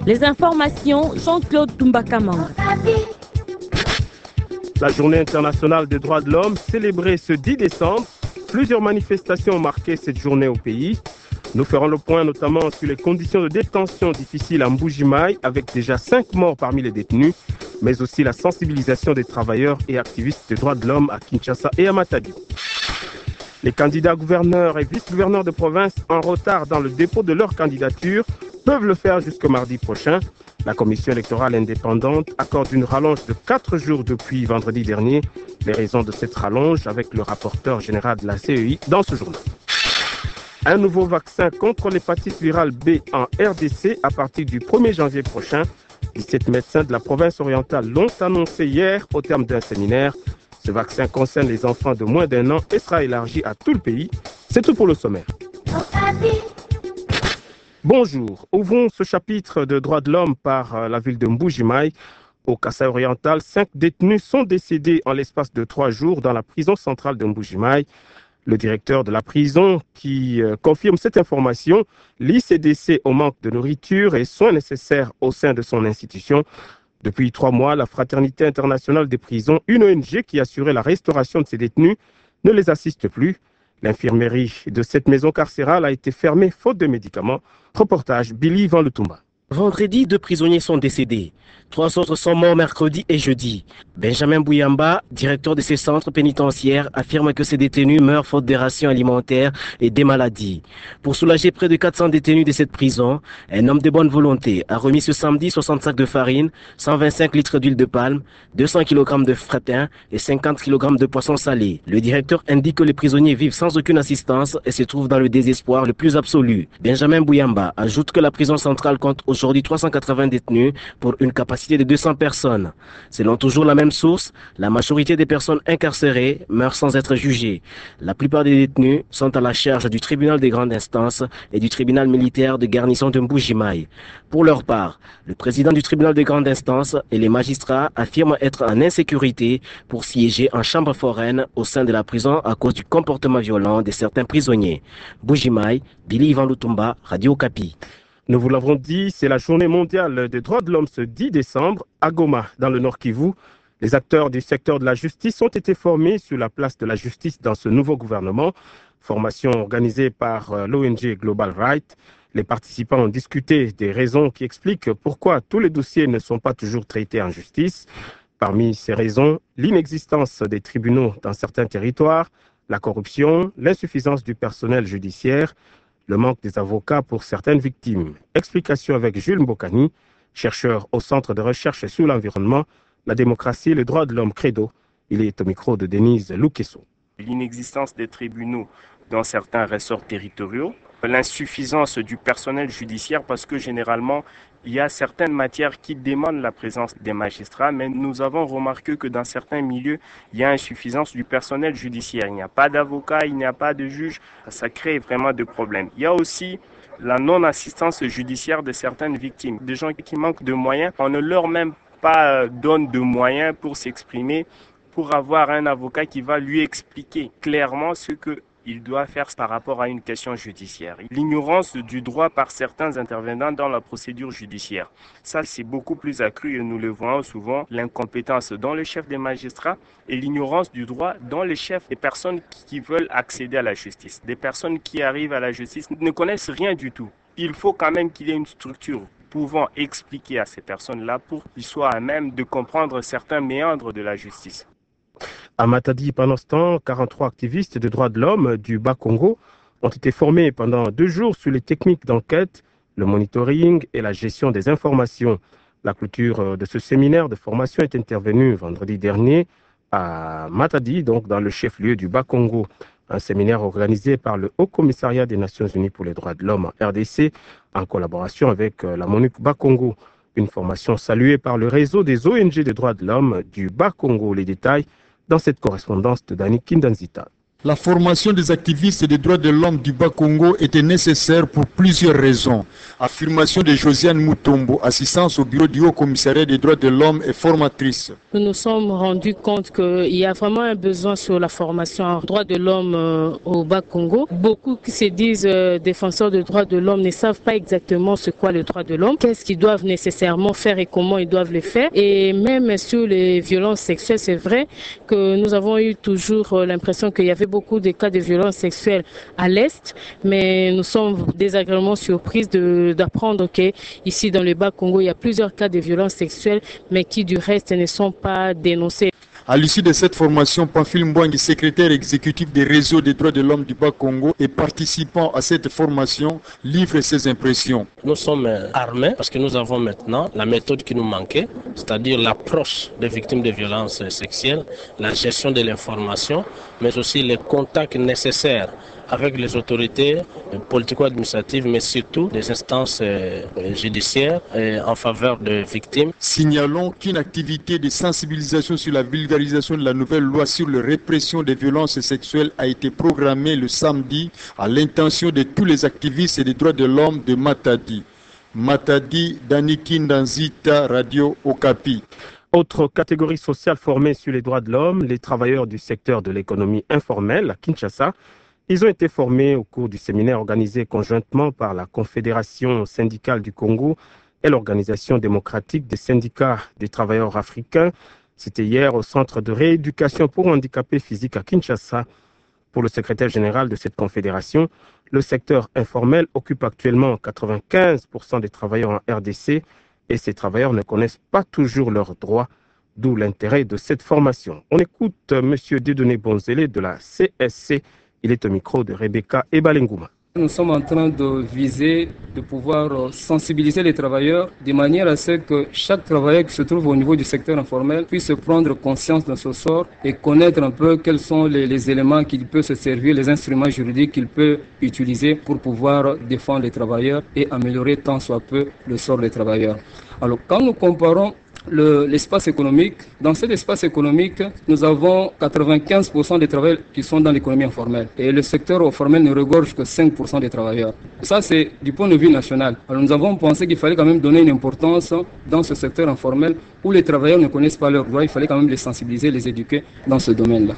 Les informations, Jean-Claude Toumbakaman. La journée internationale des droits de l'homme, célébrée ce 10 décembre, plusieurs manifestations ont marqué cette journée au pays. Nous ferons le point notamment sur les conditions de détention difficiles à Mbuji-Mayi, avec déjà 5 morts parmi les détenus, mais aussi la sensibilisation des travailleurs et activistes des droits de l'homme à Kinshasa et à Matadi. Les candidats gouverneurs et vice-gouverneurs de province en retard dans le dépôt de leur candidature peuvent le faire jusqu'au mardi prochain. La commission électorale indépendante accorde une rallonge de 4 jours depuis vendredi dernier. Les raisons de cette rallonge avec le rapporteur général de la CEI dans ce journal. Un nouveau vaccin contre l'hépatite virale B en RDC à partir du 1er janvier prochain. 17 médecins de la province orientale l'ont annoncé hier au terme d'un séminaire. Ce vaccin concerne les enfants de moins d'1 an et sera élargi à tout le pays. C'est tout pour le sommaire. Bonjour, ouvrons ce chapitre de droits de l'homme par la ville de Mbuji-Mayi. Au Kasaï oriental, 5 détenus sont décédés en l'espace de 3 jours dans la prison centrale de Mbuji-Mayi. Le directeur de la prison qui confirme cette information lie ces décès au manque de nourriture et soins nécessaires au sein de son institution. Depuis 3 mois, la Fraternité internationale des prisons, une ONG qui assurait la restauration de ces détenus, ne les assiste plus. L'infirmerie de cette maison carcérale a été fermée faute de médicaments. Reportage Billy Van Lutumba. Vendredi, 2 prisonniers sont décédés. 3 autres sont morts mercredi et jeudi. Benjamin Bouyamba, directeur de ces centres pénitentiaires, affirme que ces détenus meurent faute des rations alimentaires et des maladies. Pour soulager près de 400 détenus de cette prison, un homme de bonne volonté a remis ce samedi 60 sacs de farine, 125 litres d'huile de palme, 200 kg de fratin et 50 kg de poisson salé. Le directeur indique que les prisonniers vivent sans aucune assistance et se trouvent dans le désespoir le plus absolu. Benjamin Bouyamba ajoute que la prison centrale compte aujourd'hui 380 détenus pour une capacité de 200 personnes. Selon toujours la même source, la majorité des personnes incarcérées meurent sans être jugées. La plupart des détenus sont à la charge du tribunal des grandes instances et du tribunal militaire de garnison de Mbuji-Mayi. Pour leur part, le président du tribunal des grandes instances et les magistrats affirment être en insécurité pour siéger en chambre foraine au sein de la prison à cause du comportement violent de certains prisonniers. Mbuji-Mayi, Billy Van Lutumba, Radio Okapi. Nous vous l'avons dit, c'est la journée mondiale des droits de l'homme ce 10 décembre à Goma, dans le Nord Kivu. Les acteurs du secteur de la justice ont été formés sur la place de la justice dans ce nouveau gouvernement. Formation organisée par l'ONG Global Rights. Les participants ont discuté des raisons qui expliquent pourquoi tous les dossiers ne sont pas toujours traités en justice. Parmi ces raisons, l'inexistence des tribunaux dans certains territoires, la corruption, l'insuffisance du personnel judiciaire, le manque des avocats pour certaines victimes. Explication avec Jules Mbokani, chercheur au Centre de recherche sur l'environnement, la démocratie et les droits de l'homme Credo. Il est au micro de Denise Lukeso. L'inexistence des tribunaux dans certains ressorts territoriaux, l'insuffisance du personnel judiciaire parce que généralement, il y a certaines matières qui demandent la présence des magistrats, mais nous avons remarqué que dans certains milieux, il y a insuffisance du personnel judiciaire. Il n'y a pas d'avocat, il n'y a pas de juge, ça crée vraiment des problèmes. Il y a aussi la non-assistance judiciaire de certaines victimes, des gens qui manquent de moyens. On ne leur même pas donne de moyens pour s'exprimer, pour avoir un avocat qui va lui expliquer clairement ce qu'il doit faire par rapport à une question judiciaire. L'ignorance du droit par certains intervenants dans la procédure judiciaire. Ça, c'est beaucoup plus accru et nous le voyons souvent. L'incompétence dans le chef des magistrats et l'ignorance du droit dans les chefs des personnes qui veulent accéder à la justice. Des personnes qui arrivent à la justice ne connaissent rien du tout. Il faut quand même qu'il y ait une structure pouvant expliquer à ces personnes-là pour qu'ils soient à même de comprendre certains méandres de la justice. À Matadi, pendant ce temps, 43 activistes de droits de l'homme du Bas-Congo ont été formés pendant 2 jours sur les techniques d'enquête, le monitoring et la gestion des informations. La clôture de ce séminaire de formation est intervenue vendredi dernier à Matadi, donc dans le chef-lieu du Bas-Congo. Un séminaire organisé par le Haut Commissariat des Nations Unies pour les droits de l'homme en RDC en collaboration avec la MONUC Bas-Congo. Une formation saluée par le réseau des ONG des droits de l'homme du Bas-Congo. Les détails dans cette correspondance de Dani Kindanzita. La formation des activistes des droits de l'homme du Bas-Congo était nécessaire pour plusieurs raisons. Affirmation de Josiane Mutombo, assistance au bureau du Haut-Commissariat des droits de l'homme et formatrice. Nous nous sommes rendus compte qu'il y a vraiment un besoin sur la formation en droits de l'homme au Bas-Congo. Beaucoup qui se disent défenseurs des droits de l'homme ne savent pas exactement ce qu'est le droit de l'homme, qu'est-ce qu'ils doivent nécessairement faire et comment ils doivent le faire. Et même sur les violences sexuelles, c'est vrai que nous avons eu toujours l'impression qu'il y avait beaucoup de cas de violences sexuelles à l'Est, mais nous sommes désagréablement surprises d'apprendre qu'ici dans le Bas-Congo, il y a plusieurs cas de violences sexuelles, mais qui du reste ne sont pas dénoncés. À l'issue de cette formation, Pamphile Mbouangi, secrétaire exécutif des réseaux des droits de l'homme du Bas-Congo et participant à cette formation, livre ses impressions. Nous sommes armés parce que nous avons maintenant la méthode qui nous manquait, c'est-à-dire l'approche des victimes de violences sexuelles, la gestion de l'information, mais aussi les contacts nécessaires avec les autorités politico-administratives, mais surtout des instances judiciaires en faveur des victimes. Signalons qu'une activité de sensibilisation sur la vulgarisation de la nouvelle loi sur la répression des violences sexuelles a été programmée le samedi à l'intention de tous les activistes des droits de l'homme de Matadi. Matadi, Daniki Ndanzita, Radio Okapi. Autre catégorie sociale formée sur les droits de l'homme, les travailleurs du secteur de l'économie informelle à Kinshasa. Ils ont été formés au cours du séminaire organisé conjointement par la Confédération syndicale du Congo et l'Organisation démocratique des syndicats des travailleurs africains. C'était hier au Centre de rééducation pour handicapés physiques à Kinshasa. Pour le secrétaire général de cette confédération, le secteur informel occupe actuellement 95% des travailleurs en RDC et ces travailleurs ne connaissent pas toujours leurs droits, d'où l'intérêt de cette formation. On écoute M. Dieudonné Bonzélé de la CSC. Il est au micro de Rebecca Ebalenguma. Nous sommes en train de viser, de pouvoir sensibiliser les travailleurs de manière à ce que chaque travailleur qui se trouve au niveau du secteur informel puisse prendre conscience de ce sort et connaître un peu quels sont les éléments qu'il peut se servir, les instruments juridiques qu'il peut utiliser pour pouvoir défendre les travailleurs et améliorer tant soit peu le sort des travailleurs. Alors quand nous comparons l'espace économique. Dans cet espace économique, nous avons 95% des travailleurs qui sont dans l'économie informelle. Et le secteur formel ne regorge que 5% des travailleurs. Ça, c'est du point de vue national. Alors nous avons pensé qu'il fallait quand même donner une importance dans ce secteur informel où les travailleurs ne connaissent pas leurs droits. Il fallait quand même les sensibiliser, les éduquer dans ce domaine-là.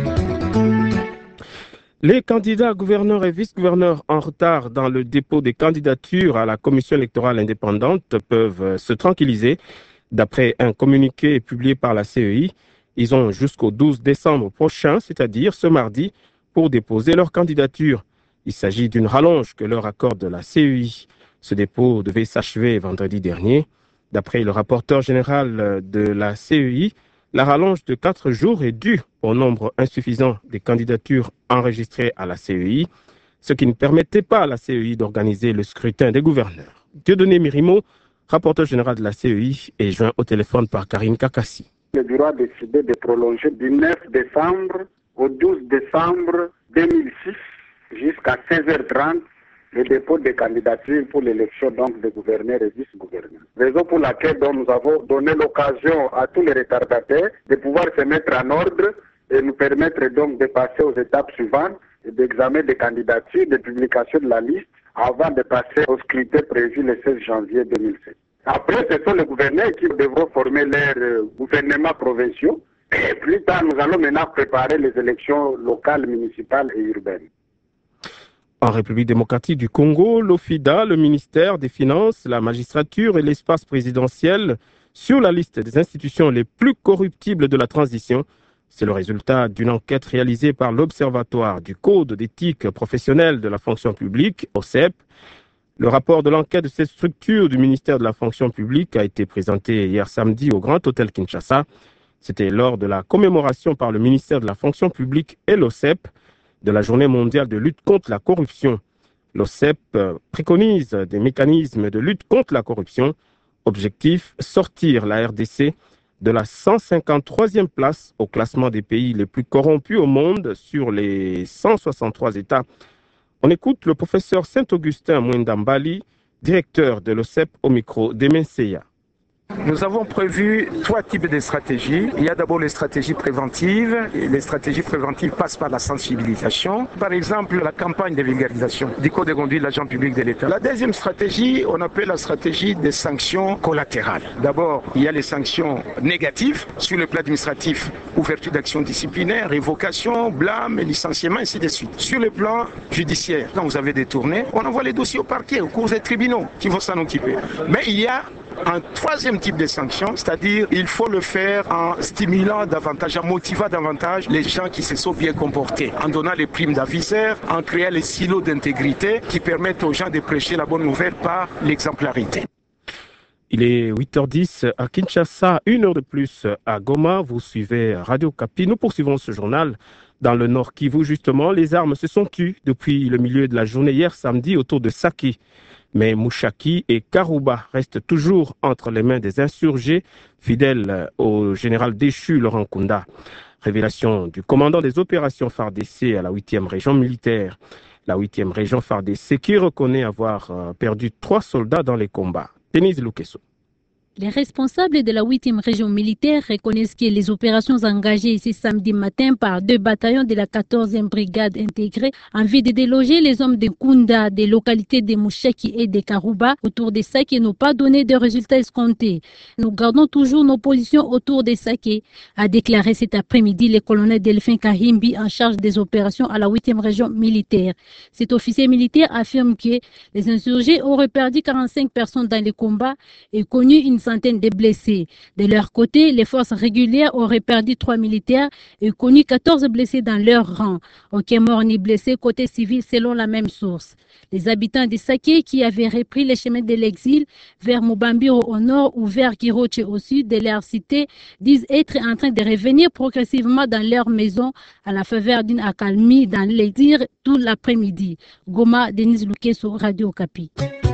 Les candidats gouverneurs et vice-gouverneurs en retard dans le dépôt des candidatures à la commission électorale indépendante peuvent se tranquilliser. D'après un communiqué publié par la CEI, ils ont jusqu'au 12 décembre prochain, c'est-à-dire ce mardi, pour déposer leur candidature. Il s'agit d'une rallonge que leur accorde la CEI. Ce dépôt devait s'achever vendredi dernier. D'après le rapporteur général de la CEI, la rallonge de 4 jours est due au nombre insuffisant des candidatures enregistrées à la CEI, ce qui ne permettait pas à la CEI d'organiser le scrutin des gouverneurs. Dieudonné Mirimo, rapporteur général de la CEI, est joint au téléphone par Karine Kakassi. Le bureau a décidé de prolonger du 9 décembre au 12 décembre 2006 jusqu'à 16h30 le dépôt des candidatures pour l'élection donc des gouverneurs et vice-gouverneurs. Raison pour laquelle donc, nous avons donné l'occasion à tous les retardataires de pouvoir se mettre en ordre et nous permettre donc de passer aux étapes suivantes d'examen des candidatures, de publication de la liste avant de passer au scrutin prévu le 16 janvier 2007. Après, ce sont les gouverneurs qui devront former leurs gouvernements provinciaux. Et plus tard, nous allons maintenant préparer les élections locales, municipales et urbaines. En République démocratique du Congo, l'OFIDA, le ministère des Finances, la magistrature et l'espace présidentiel sur la liste des institutions les plus corruptibles de la transition. C'est le résultat d'une enquête réalisée par l'Observatoire du Code d'éthique professionnelle de la fonction publique, OCEP. Le rapport de l'enquête de cette structure du ministère de la fonction publique a été présenté hier samedi au Grand Hôtel Kinshasa. C'était lors de la commémoration par le ministère de la fonction publique et l'OCEP de la Journée mondiale de lutte contre la corruption. L'OCEP préconise des mécanismes de lutte contre la corruption. Objectif, sortir la RDC de la 153e place au classement des pays les plus corrompus au monde sur les 163 États. On écoute le professeur Saint-Augustin Mwendambali, directeur de l'OCEP au micro d'Emenseya. Nous avons prévu 3 types de stratégies. Il y a d'abord les stratégies préventives. Et les stratégies préventives passent par la sensibilisation. Par exemple, la campagne de vulgarisation du code de conduite de l'agent public de l'État. La deuxième stratégie, on appelle la stratégie des sanctions collatérales. D'abord, il y a les sanctions négatives sur le plan administratif, ouverture d'actions disciplinaires, révocation, blâme, licenciement, ainsi de suite. Sur le plan judiciaire, quand vous avez détourné, on envoie les dossiers au parquet, aux cours des tribunaux qui vont s'en occuper. Mais il y a un troisième type de sanction, c'est-à-dire il faut le faire en stimulant davantage, en motivant davantage les gens qui se sont bien comportés, en donnant les primes d'aviseurs, en créant les silos d'intégrité qui permettent aux gens de prêcher la bonne nouvelle par l'exemplarité. Il est 8h10 à Kinshasa, 1 heure de plus à Goma. Vous suivez Radio Okapi. Nous poursuivons ce journal dans le Nord Kivu. Justement, les armes se sont tues depuis le milieu de la journée hier samedi autour de Saki. Mais Mouchaki et Karouba restent toujours entre les mains des insurgés fidèles au général déchu Laurent Nkunda. Révélation du commandant des opérations FARDC à la 8e région militaire. La 8e région FARDC qui reconnaît avoir perdu 3 soldats dans les combats. Denise Lukeso. Les responsables de la 8e région militaire reconnaissent que les opérations engagées ici samedi matin par 2 bataillons de la 14e brigade intégrée en vue de déloger les hommes de Nkunda des localités de Mouchaki et de Karouba autour de Sake n'ont pas donné de résultats escomptés. Nous gardons toujours nos positions autour de Sake, a déclaré cet après-midi le colonel Delphin Kahimbi en charge des opérations à la 8e région militaire. Cet officier militaire affirme que les insurgés auraient perdu 45 personnes dans les combats et connu une centaine de blessés. De leur côté, les forces régulières auraient perdu 3 militaires et connu 14 blessés dans leur rang. Aucun mort ni blessé côté civil selon la même source. Les habitants de Sake qui avaient repris les chemins de l'exil vers Mubambiro au nord ou vers Kiroche au sud de leur cité disent être en train de revenir progressivement dans leur maison à la faveur d'une accalmie dans les dires tout l'après-midi. Goma, Denise Lukeso, Radio Okapi.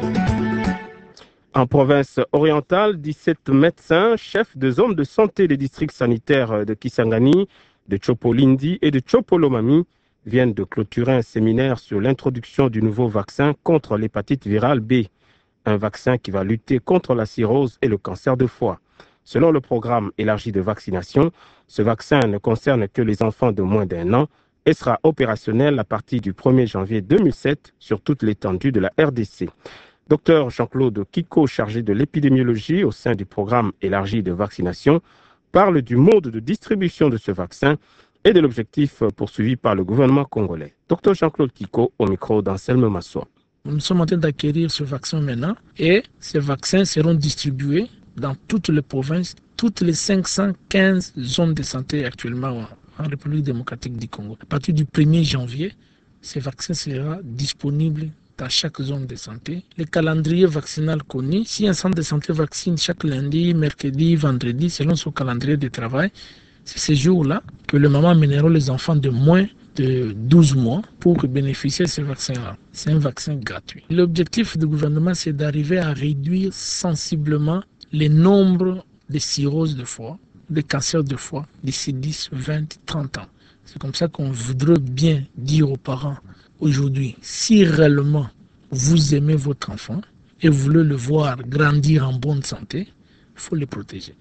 En province orientale, 17 médecins, chefs de zones de santé des districts sanitaires de Kisangani, de Chopolindi et de Chopolomami viennent de clôturer un séminaire sur l'introduction du nouveau vaccin contre l'hépatite virale B, un vaccin qui va lutter contre la cirrhose et le cancer de foie. Selon le programme élargi de vaccination, ce vaccin ne concerne que les enfants de moins d'1 an et sera opérationnel à partir du 1er janvier 2007 sur toute l'étendue de la RDC. Dr Jean-Claude Kiko, chargé de l'épidémiologie au sein du programme élargi de vaccination, parle du mode de distribution de ce vaccin et de l'objectif poursuivi par le gouvernement congolais. Dr Jean-Claude Kiko au micro d'Anselme Massoua. Nous sommes en train d'acquérir ce vaccin maintenant et ces vaccins seront distribués dans toutes les provinces, toutes les 515 zones de santé actuellement en République démocratique du Congo. À partir du 1er janvier, ces vaccins seront disponibles dans chaque zone de santé. Le calendrier vaccinal connu, si un centre de santé vaccine chaque lundi, mercredi, vendredi, selon son calendrier de travail, c'est ces jours-là que le maman mènera les enfants de moins de 12 mois pour bénéficier de ce vaccin-là. C'est un vaccin gratuit. L'objectif du gouvernement, c'est d'arriver à réduire sensiblement le nombre de cirrhoses de foie, de cancers de foie d'ici 10, 20, 30 ans. C'est comme ça qu'on voudrait bien dire aux parents aujourd'hui, si réellement vous aimez votre enfant et vous voulez le voir grandir en bonne santé, il faut le protéger.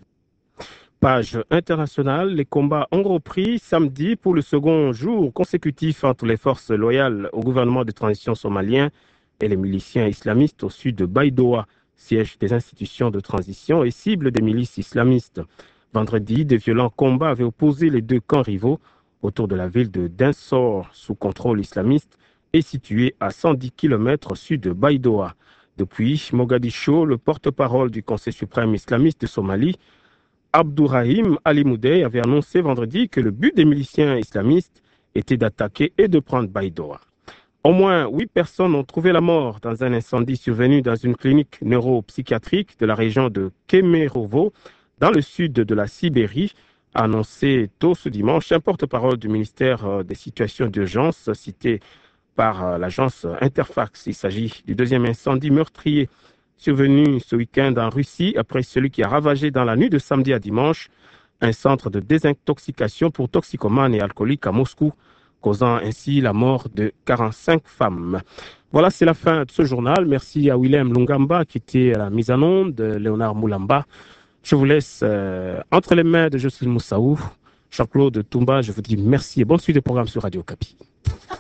Page internationale, les combats ont repris samedi pour le second jour consécutif entre les forces loyales au gouvernement de transition somalien et les miliciens islamistes au sud de Baidoa, siège des institutions de transition et cible des milices islamistes. Vendredi, de violents combats avaient opposé les 2 camps rivaux autour de la ville de Densor, sous contrôle islamiste, et située à 110 km au sud de Baidoa. Depuis Mogadiscio, le porte-parole du Conseil suprême islamiste de Somalie, Abdourahim Ali Moudey, avait annoncé vendredi que le but des miliciens islamistes était d'attaquer et de prendre Baidoa. Au moins 8 personnes ont trouvé la mort dans un incendie survenu dans une clinique neuropsychiatrique de la région de Kemerovo, dans le sud de la Sibérie, a annoncé tôt ce dimanche un porte-parole du ministère des situations d'urgence cité par l'agence Interfax. Il s'agit du 2e incendie meurtrier survenu ce week-end en Russie après celui qui a ravagé dans la nuit de samedi à dimanche un centre de désintoxication pour toxicomanes et alcooliques à Moscou, causant ainsi la mort de 45 femmes. Voilà, c'est la fin de ce journal. Merci à Willem Lungamba qui était à la mise en onde, Léonard Moulamba Je vous laisse entre les mains de Jocelyne Moussaou. Jean-Claude Toumba, je vous dis merci et bonne suite de programme sur Radio Okapi.